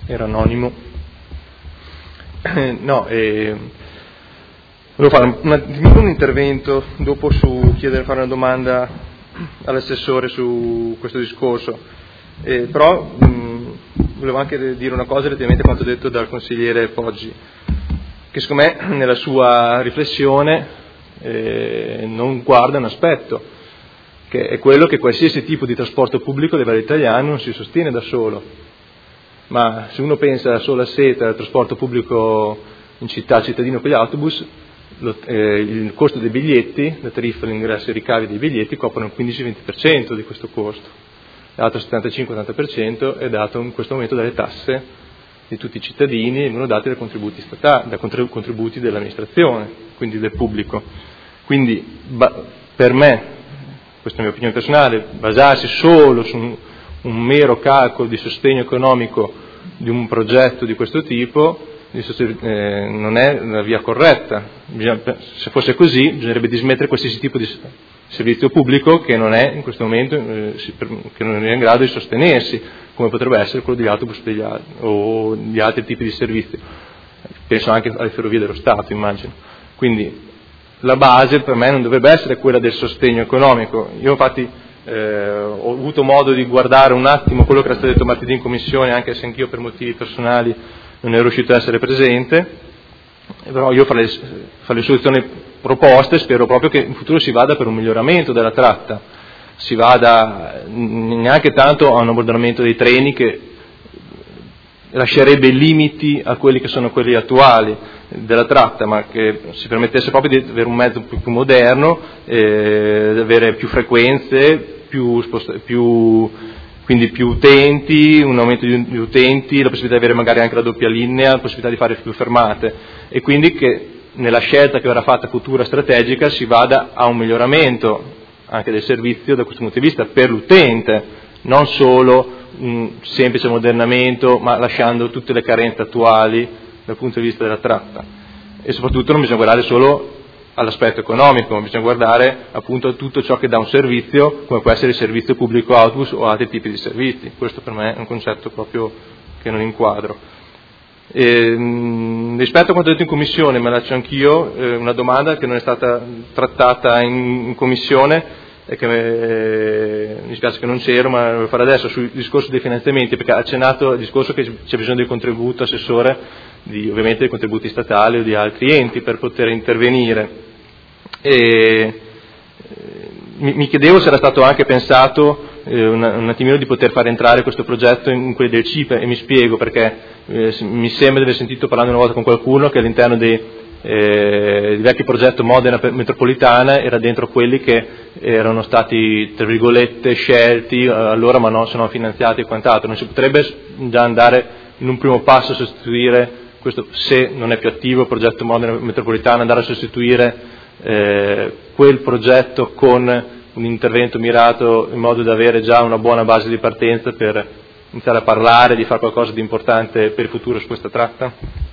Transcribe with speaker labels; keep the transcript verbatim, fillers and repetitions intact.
Speaker 1: era anonimo. No, eh, volevo fare un, un intervento dopo su chiedere fare una domanda all'assessore su questo discorso, eh, però mh, volevo anche dire una cosa relativamente a quanto detto dal consigliere Poggi, che secondo me nella sua riflessione eh, non guarda un aspetto, che è quello che qualsiasi tipo di trasporto pubblico a livello italiano non si sostiene da solo. Ma se uno pensa solo a seta al trasporto pubblico in città cittadino per gli autobus, lo, eh, il costo dei biglietti, la tariffa, l'ingresso e i ricavi dei biglietti coprono il quindici venti per cento di questo costo. L'altro settantacinque ottanta per cento è dato in questo momento dalle tasse di tutti i cittadini e vengono dati dai contributi statali, dai contributi dell'amministrazione, quindi del pubblico. Quindi ba- per me, questa è la mia opinione personale, basarsi solo su un un mero calcolo di sostegno economico di un progetto di questo tipo eh, non è la via corretta. Bisogna, se fosse così bisognerebbe dismettere qualsiasi tipo di servizio pubblico che non è in questo momento eh, che non è in grado di sostenersi, come potrebbe essere quello degli autobus degli altri, o di altri tipi di servizi. Penso anche alle ferrovie dello Stato, immagino. Quindi la base per me non dovrebbe essere quella del sostegno economico. Io infatti Eh, ho avuto modo di guardare un attimo quello che era stato detto martedì in commissione, anche se anch'io per motivi personali non ero riuscito ad essere presente, però io fra le, fra le soluzioni proposte spero proprio che in futuro si vada per un miglioramento della tratta, si vada neanche tanto a un ammodernamento dei treni che lascerebbe limiti a quelli che sono quelli attuali della tratta, ma che si permettesse proprio di avere un mezzo più, più moderno, eh, di avere più frequenze, più, spost- più, quindi più utenti, un aumento di, di utenti, la possibilità di avere magari anche la doppia linea, la possibilità di fare più fermate, e quindi che nella scelta che verrà fatta futura strategica si vada a un miglioramento anche del servizio da questo punto di vista per l'utente, non solo un semplice ammodernamento, ma lasciando tutte le carenze attuali dal punto di vista della tratta. E soprattutto non bisogna guardare solo all'aspetto economico, ma bisogna guardare appunto a tutto ciò che dà un servizio, come può essere il servizio pubblico autobus o altri tipi di servizi. Questo per me è un concetto proprio che non inquadro. E, mh, rispetto a quanto detto in commissione, me la faccio anch'io, eh, una domanda che non è stata trattata in, in commissione, e che eh, mi spiace che non c'ero, ma lo devo fare adesso, sul discorso dei finanziamenti, perché ha accennato al discorso che c'è bisogno del contributo, assessore, di, ovviamente dei contributi statali o di altri enti per poter intervenire. E, eh, mi, mi chiedevo se era stato anche pensato eh, un, un attimino di poter far entrare questo progetto in, in quelli del C I P E, e mi spiego perché eh, mi sembra di aver sentito parlando una volta con qualcuno che all'interno dei Eh, il vecchio progetto Modena metropolitana era dentro quelli che erano stati tra virgolette scelti eh, allora ma non sono finanziati e quant'altro. Non si potrebbe già andare in un primo passo a sostituire questo, se non è più attivo il progetto Modena metropolitana, andare a sostituire eh, quel progetto con un intervento mirato in modo da avere già una buona base di partenza per iniziare a parlare di fare qualcosa di importante per il futuro su questa tratta?